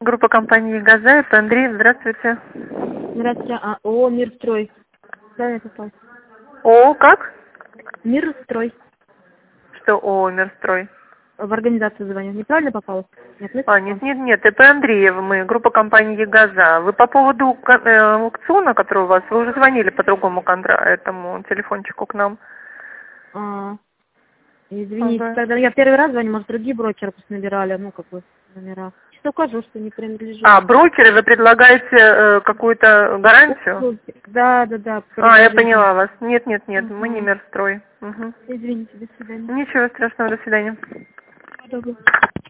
Группа компании «Газа», это Андрей, здравствуйте. Здравствуйте. ООО «Мирстрой». Да, я попал. ООО как? «Мирстрой». Что ООО «Мирстрой»? В организацию звоню. Неправильно попал? Нет, Нет, это Андреева мы, группа компании «Газа». Вы по поводу аукциона, который у вас, вы уже звонили по другому этому телефончику к нам. Извините, Ага. тогда я первый раз звоню, может, другие брокеры просто набирали, номера. Сейчас укажу, что не принадлежит. Брокеры, вы предлагаете какую-то гарантию? Да. Я поняла вас. Нет, мы не Мирстрой. Угу. Извините, до свидания. Ничего страшного, до свидания. Доброго.